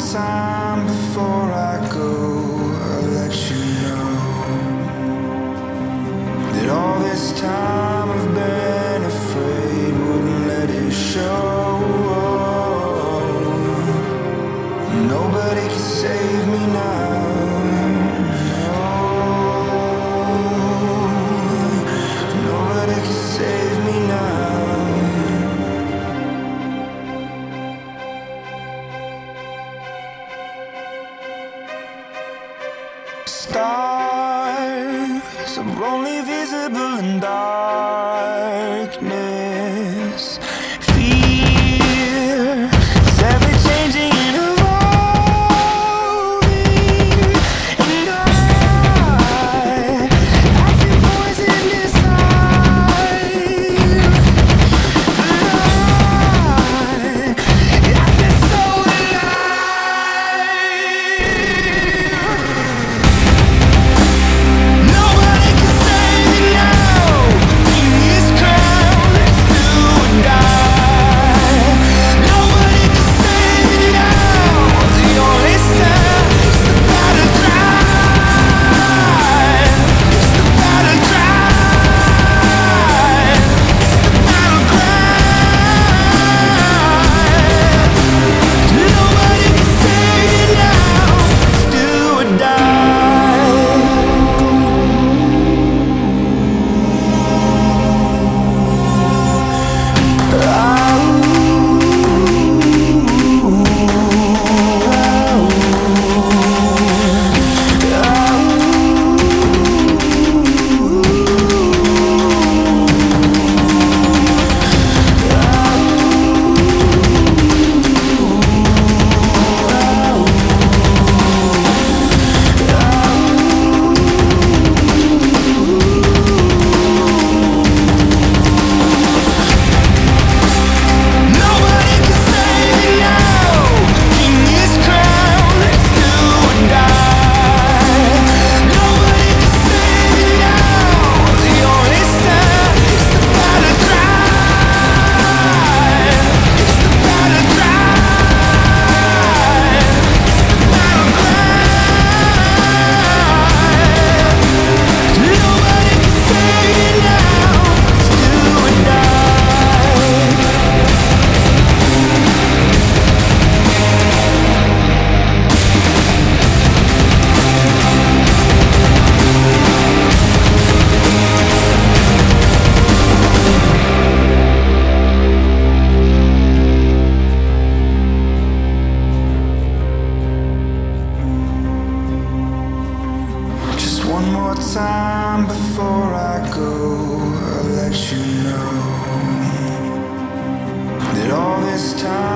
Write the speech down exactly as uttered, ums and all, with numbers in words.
time before I go, I'll let you know that all this time I've been afraid wouldn't let it show. Nobody can save me now. No, nobody can save me now. Stars are only visible in darkness. Fear is ever changing and evolving. And I, I feel poison inside. But I, I feel so Nobody can save me now. In this crowd, let's do or die. Nobody can save me now. The only sound is the battle cry. It's the battle cry. It's the battle cry. Nobody can save me now. Do or die. Nobody can save me now. In this crowd, let's do or die. Nobody can save me now. The only sound is the battle cry. It's the battle cry. It's the battle cry. Nobody can save me now. Let's do or die. Just one more time before I go, I'll let you know that all this time